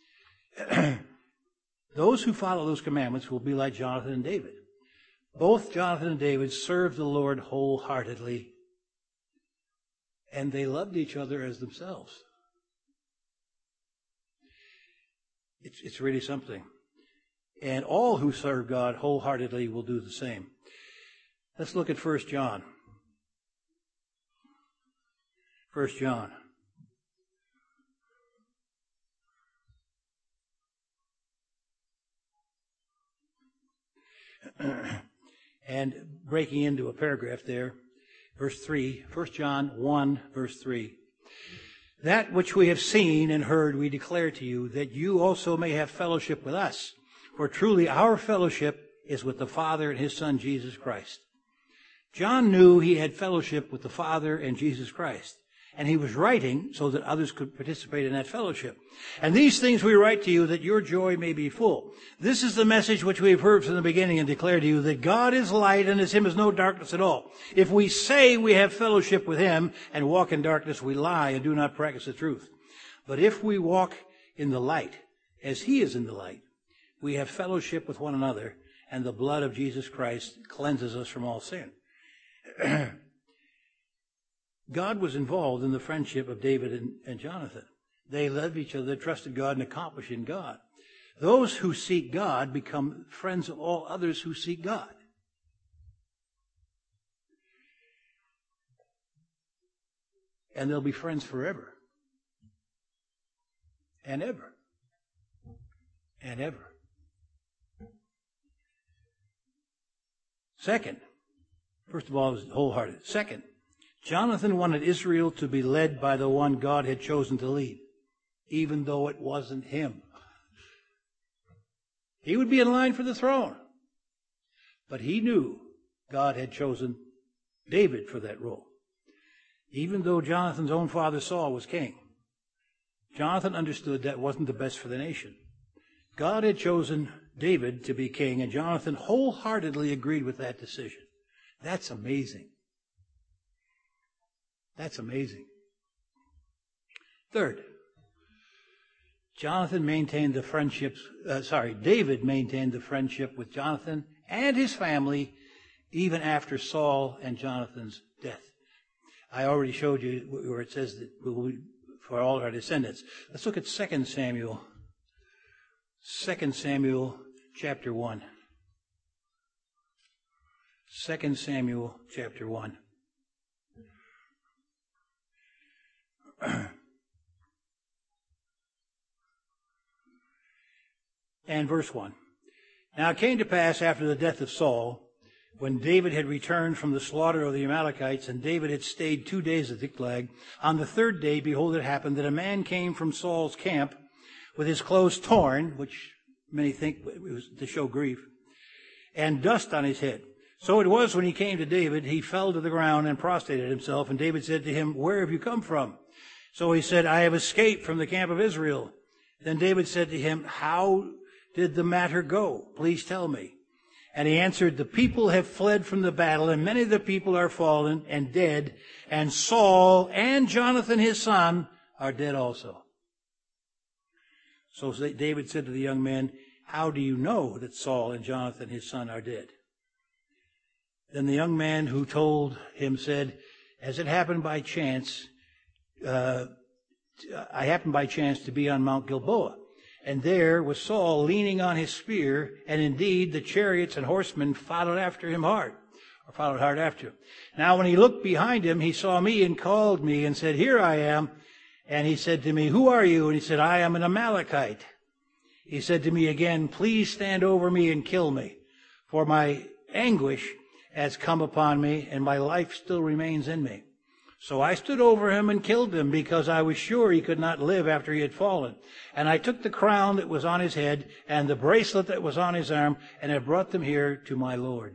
Those who follow those commandments will be like Jonathan and David. Both Jonathan and David served the Lord wholeheartedly, and they loved each other as themselves. It's, it's really something. And all who serve God wholeheartedly will do the same. Let's look at First John. First John. And breaking into a paragraph there, verse three, First John one, verse three. That which we have seen and heard we declare to you, that you also may have fellowship with us. For truly our fellowship is with the Father and his Son, Jesus Christ. John knew he had fellowship with the Father and Jesus Christ. And he was writing so that others could participate in that fellowship. And these things we write to you, that your joy may be full. This is the message which we have heard from the beginning and declare to you, that God is light and in him is no darkness at all. If we say we have fellowship with him and walk in darkness, we lie and do not practice the truth. But if we walk in the light, as he is in the light, we have fellowship with one another, and the blood of Jesus Christ cleanses us from all sin. God was involved in the friendship of David and, and Jonathan. They loved each other, trusted God, and accomplished in God. Those who seek God become friends of all others who seek God. And they'll be friends forever. And ever. And ever. Second, First of all, it was wholehearted. Second, Jonathan wanted Israel to be led by the one God had chosen to lead, even though it wasn't him. He would be in line for the throne. But he knew God had chosen David for that role. Even though Jonathan's own father Saul was king, Jonathan understood that wasn't the best for the nation. God had chosen David to be king, and Jonathan wholeheartedly agreed with that decision. That's amazing. That's amazing. Third, Jonathan maintained the friendships, uh, sorry, David maintained the friendship with Jonathan and his family even after Saul and Jonathan's death. I already showed you where it says that we'll, for all our descendants. Let's look at Second Samuel. Second Samuel chapter one. Second Samuel chapter one. And verse one. Now it came to pass after the death of Saul, when David had returned from the slaughter of the Amalekites, and David had stayed two days at Ziklag, on the third day, behold, it happened that a man came from Saul's camp with his clothes torn, which many think it was to show grief, and dust on his head. So it was when he came to David, he fell to the ground and prostrated himself, and David said to him, "Where have you come from?" So he said, "I have escaped from the camp of Israel." Then David said to him, "How did the matter go? Please tell me." And he answered, "The people have fled from the battle, and many of the people are fallen and dead, and Saul and Jonathan his son are dead also." So David said to the young man, "How do you know that Saul and Jonathan his son are dead?" Then the young man who told him said, "As it happened by chance, uh, I happened by chance to be on Mount Gilboa. And there was Saul leaning on his spear, and indeed the chariots and horsemen followed after him hard, or followed hard after him. Now when he looked behind him, he saw me and called me and said, 'Here I am.' And he said to me, 'Who are you?' And he said, 'I am an Amalekite.' He said to me again, 'Please stand over me and kill me, for my anguish has come upon me, and my life still remains in me.' So I stood over him and killed him, because I was sure he could not live after he had fallen. And I took the crown that was on his head and the bracelet that was on his arm, and have brought them here to my Lord."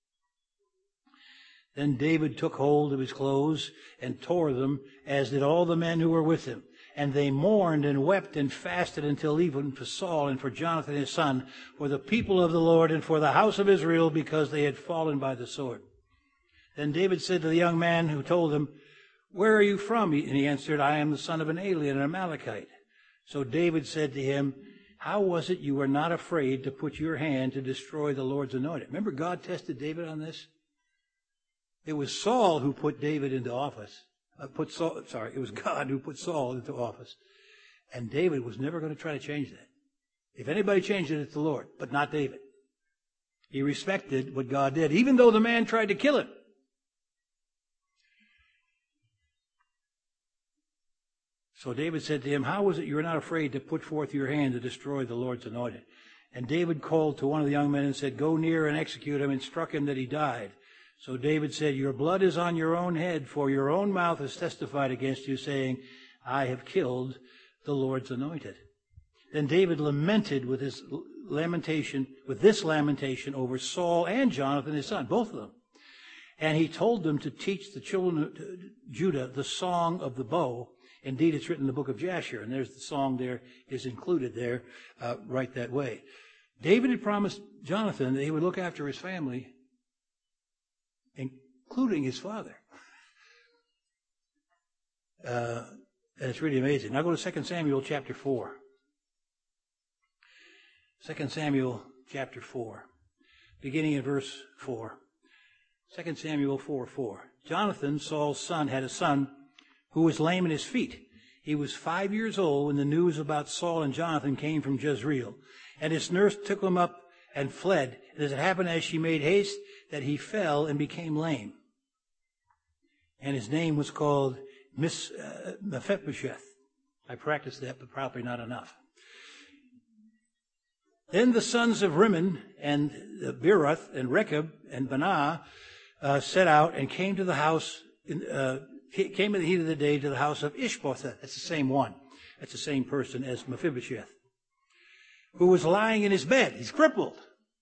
Then David took hold of his clothes and tore them, as did all the men who were with him. And they mourned and wept and fasted until even for Saul and for Jonathan his son, for the people of the Lord and for the house of Israel, because they had fallen by the sword. Then David said to the young man who told him, "Where are you from?" And he answered, "I am the son of an alien, an Amalekite." So David said to him, "How was it you were not afraid to put your hand to destroy the Lord's anointed?" Remember, God tested David on this? It was Saul who put David into office. Uh, put Saul, sorry, it was God who put Saul into office. And David was never going to try to change that. If anybody changed it, it's the Lord, but not David. He respected what God did, even though the man tried to kill him. So David said to him, "How was it you were not afraid to put forth your hand to destroy the Lord's anointed?" And David called to one of the young men and said, "Go near and execute him," and struck him that he died. So David said, "Your blood is on your own head, for your own mouth has testified against you, saying, 'I have killed the Lord's anointed.'" Then David lamented with his lamentation, with this lamentation over Saul and Jonathan his son, both of them. And he told them to teach the children of Judah the song of the bow. Indeed, it's written in the book of Jasher, and there's the song there is included there uh, right that way. David had promised Jonathan that he would look after his family, including his father. Uh, and it's really amazing. Now go to Second Samuel chapter four. Second Samuel chapter four, beginning in verse four. Second Samuel four four. Jonathan, Saul's son, had a son who was lame in his feet. He was five years old when the news about Saul and Jonathan came from Jezreel. And his nurse took him up and fled. And as it happened, as she made haste, that he fell and became lame. And his name was called Miss, uh, Mephibosheth. I practiced that, but probably not enough. Then the sons of Rimmon and Beeroth and Rechab and Banah uh, set out and came to the house, in, uh, came in the heat of the day to the house of Ishbosheth. That's the same one. That's the same person as Mephibosheth, who was lying in his bed. He's crippled.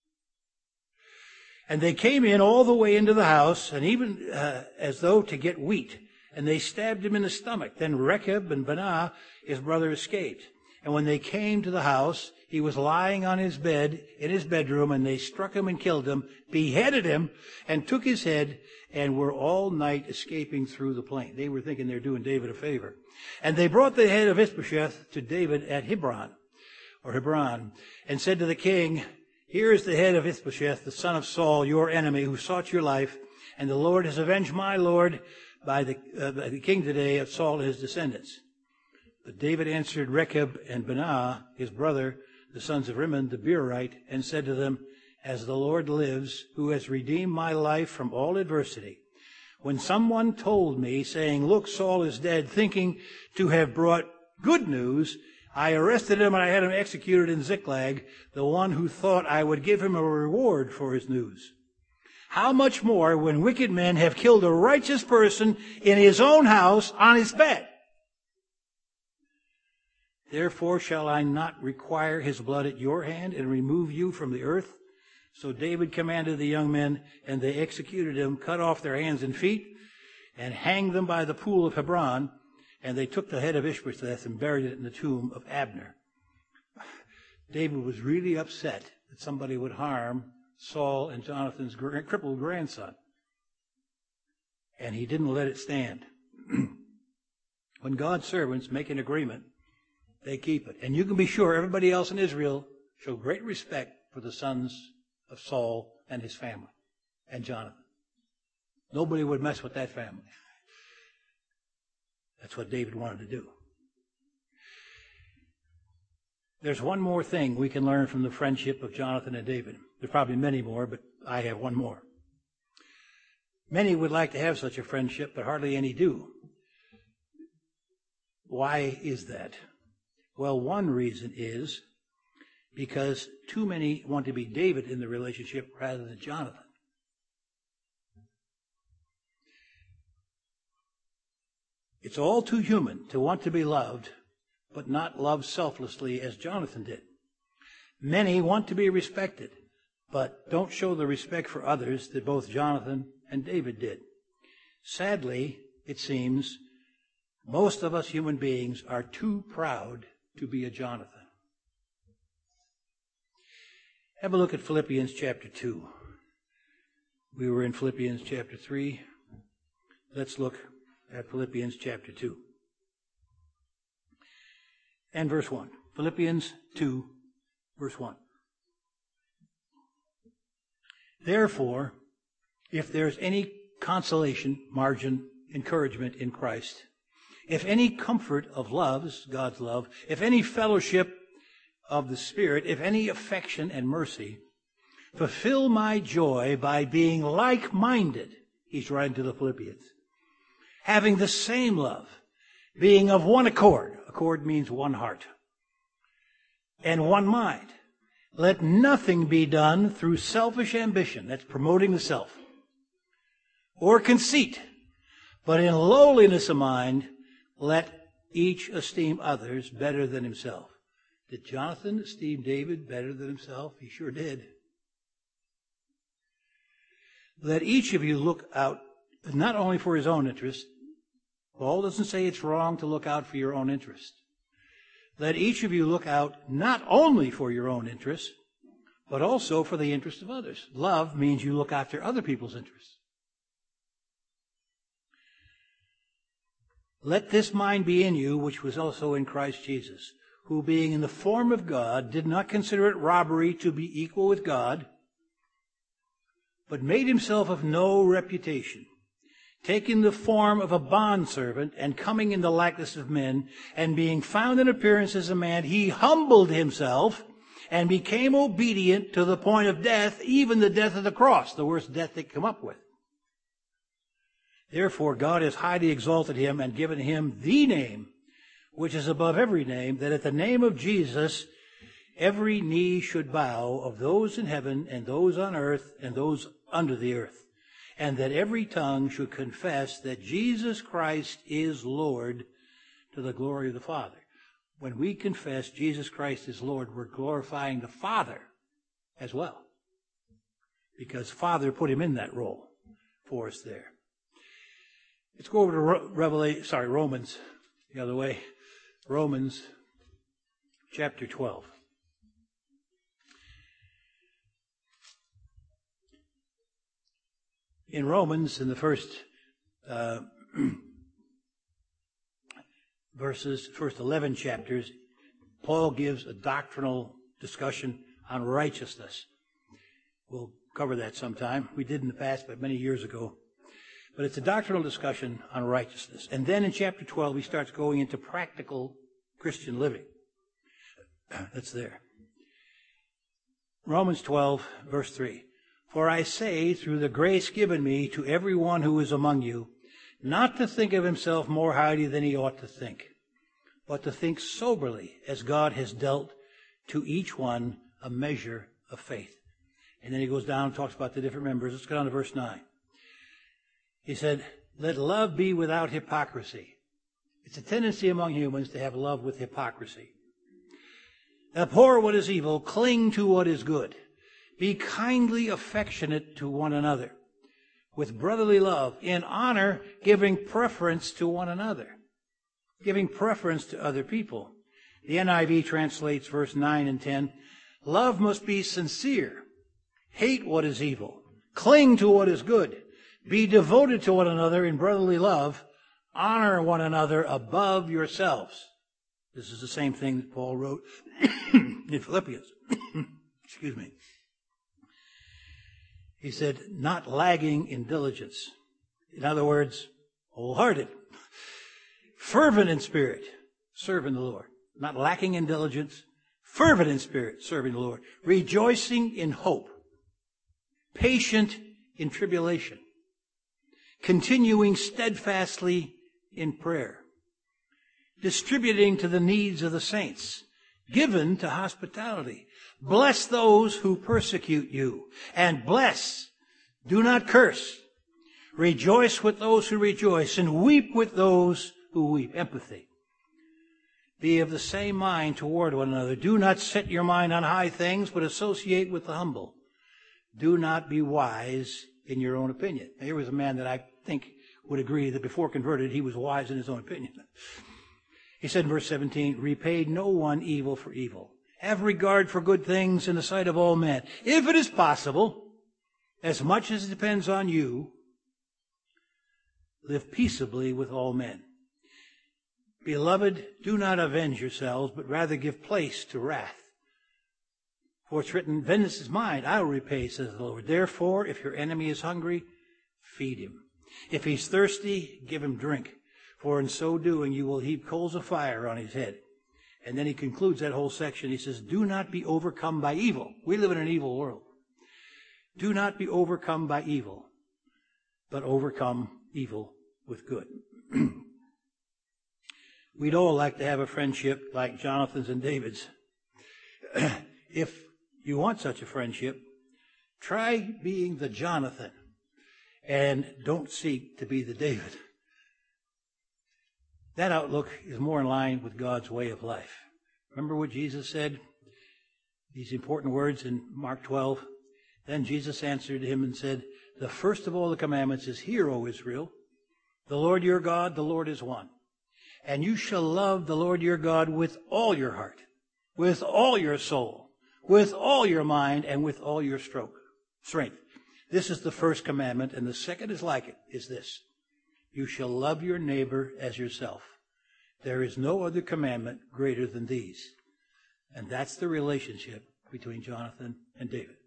And they came in all the way into the house, and even uh, as though to get wheat, and they stabbed him in the stomach. Then Rechab and Baanah, his brother, escaped. And when they came to the house, he was lying on his bed in his bedroom, and they struck him and killed him, beheaded him, and took his head, and were all night escaping through the plain. They were thinking they're doing David a favor. And they brought the head of Ishbosheth to David at Hebron, or Hebron, and said to the king, "Here is the head of Ishbosheth, the son of Saul, your enemy, who sought your life, and the Lord has avenged my Lord by the, uh, by the king today of Saul and his descendants." But David answered Rechab and Baanah, his brother, the sons of Rimmon the Beerite, and said to them, "As the Lord lives, who has redeemed my life from all adversity, when someone told me, saying, 'Look, Saul is dead,' thinking to have brought good news, I arrested him and I had him executed in Ziklag, the one who thought I would give him a reward for his news. How much more when wicked men have killed a righteous person in his own house on his bed? Therefore shall I not require his blood at your hand and remove you from the earth?" So David commanded the young men, and they executed him, cut off their hands and feet, and hanged them by the pool of Hebron. And they took the head of Ishbosheth and buried it in the tomb of Abner. David was really upset that somebody would harm Saul and Jonathan's crippled grandson. And he didn't let it stand. When God's servants make an agreement, they keep it. And you can be sure everybody else in Israel showed great respect for the sons of Saul and his family and Jonathan. Nobody would mess with that family. That's what David wanted to do. There's one more thing we can learn from the friendship of Jonathan and David. There's probably many more, but I have one more. Many would like to have such a friendship, but hardly any do. Why is that? Well, one reason is because too many want to be David in the relationship rather than Jonathan. It's all too human to want to be loved, but not loved selflessly as Jonathan did. Many want to be respected, but don't show the respect for others that both Jonathan and David did. Sadly, it seems, most of us human beings are too proud to be a Jonathan. Have a look at Philippians chapter two. We were in Philippians chapter three. Let's look at Philippians chapter two. And verse one. Philippians two, verse one. Therefore, if there's any consolation, margin, encouragement in Christ, if any comfort of loves, God's love, if any fellowship of the Spirit, if any affection and mercy, fulfill my joy by being like-minded. He's writing to the Philippians. Having the same love, being of one accord. Accord means one heart. And one mind. Let nothing be done through selfish ambition. That's promoting the self. Or conceit. But in lowliness of mind, let each esteem others better than himself. Did Jonathan esteem David better than himself? He sure did. Let each of you look out not only for his own interest. Paul doesn't say it's wrong to look out for your own interest. Let each of you look out not only for your own interest, but also for the interest of others. Love means you look after other people's interests. Let this mind be in you, which was also in Christ Jesus, who being in the form of God, did not consider it robbery to be equal with God, but made himself of no reputation, taking the form of a bondservant and coming in the likeness of men, and being found in appearance as a man, he humbled himself and became obedient to the point of death, even the death of the cross, the worst death they could come up with. Therefore, God has highly exalted him and given him the name which is above every name, that at the name of Jesus every knee should bow, of those in heaven and those on earth and those under the earth, and that every tongue should confess that Jesus Christ is Lord, to the glory of the Father. When we confess Jesus Christ is Lord, we're glorifying the Father as well, because Father put him in that role for us there. Let's go over to Revelation, sorry, Romans, the other way. Romans chapter twelve. In Romans, in the first uh, verses, first eleven chapters, Paul gives a doctrinal discussion on righteousness. We'll cover that sometime. We did in the past, but many years ago. But it's a doctrinal discussion on righteousness. And then in chapter twelve, he starts going into practical Christian living. That's there. Romans twelve, verse three. For I say, through the grace given me to every one who is among you, not to think of himself more highly than he ought to think, but to think soberly, as God has dealt to each one a measure of faith. And then he goes down and talks about the different members. Let's go down to verse nine. He said, let love be without hypocrisy. It's a tendency among humans to have love with hypocrisy. Abhor what is evil, cling to what is good. Be kindly affectionate to one another, with brotherly love, in honor, giving preference to one another, giving preference to other people. The N I V translates verse nine and ten, love must be sincere. Hate what is evil. Cling to what is good. Be devoted to one another in brotherly love. Honor one another above yourselves. This is the same thing that Paul wrote in Philippians. Excuse me. He said, not lagging in diligence. In other words, wholehearted. Fervent in spirit, serving the Lord. Not lacking in diligence. Fervent in spirit, serving the Lord. Rejoicing in hope. Patient in tribulation. Continuing steadfastly in prayer. Distributing to the needs of the saints. Given to hospitality. Bless those who persecute you, and bless, do not curse. Rejoice with those who rejoice, and weep with those who weep. Empathy. Be of the same mind toward one another. Do not set your mind on high things, but associate with the humble. Do not be wise in your own opinion. Now, here was a man that I think would agree that before converted, he was wise in his own opinion. He said in verse seventeen, repay no one evil for evil. Have regard for good things in the sight of all men. If it is possible, as much as it depends on you, live peaceably with all men. Beloved, do not avenge yourselves, but rather give place to wrath. For it's written, vengeance is mine, I will repay, says the Lord. Therefore, if your enemy is hungry, feed him. If he's thirsty, give him drink. For in so doing, you will heap coals of fire on his head. And then he concludes that whole section. He says, do not be overcome by evil. We live in an evil world. Do not be overcome by evil, but overcome evil with good. We'd all like to have a friendship like Jonathan's and David's. If you want such a friendship, try being the Jonathan and don't seek to be the David. That outlook is more in line with God's way of life. Remember what Jesus said? These important words in Mark twelve. Then Jesus answered him and said, the first of all the commandments is, hear, O Israel, the Lord your God, the Lord is one. And you shall love the Lord your God with all your heart, with all your soul, with all your mind, and with all your stroke, strength. This is the first commandment, and the second is like it, is this. You shall love your neighbor as yourself. There is no other commandment greater than these. And that's the relationship between Jonathan and David.